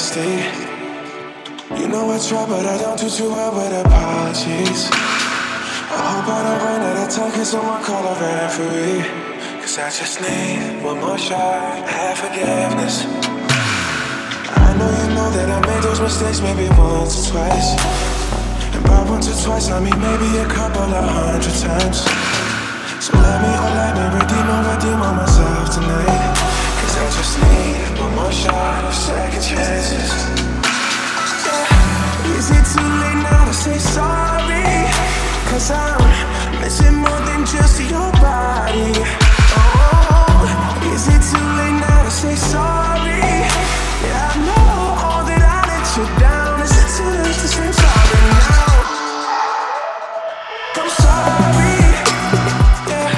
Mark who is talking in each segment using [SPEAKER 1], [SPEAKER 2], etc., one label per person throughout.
[SPEAKER 1] honesty. You know I try, but I don't do too well with apologies. I hope I don't run out of time, can someone call a referee? Cause I just need one more shot, have forgiveness. I know that I made those mistakes maybe once or twice. And by once or twice I mean maybe a couple of 100 times. So let me redeem on myself tonight. Cause I just need one more shot of second chances. Yeah. Is it too late now to say sorry? Cause I'm missing more than just your body. Oh, is it too late now to say sorry? Yeah, I know all that I let you down. Is it too late to say sorry now? I'm sorry. Yeah.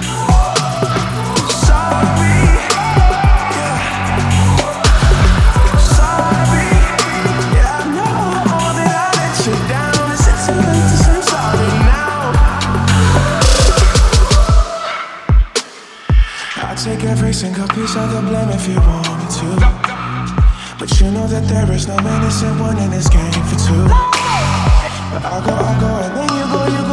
[SPEAKER 1] Sorry. Yeah. Sorry. Yeah, I know all that I let you down. Is it too late to say sorry now? I'll take every single piece of the blame if you want me to. But you know that there is no innocent one in this game for two. But I'll go, and then you go,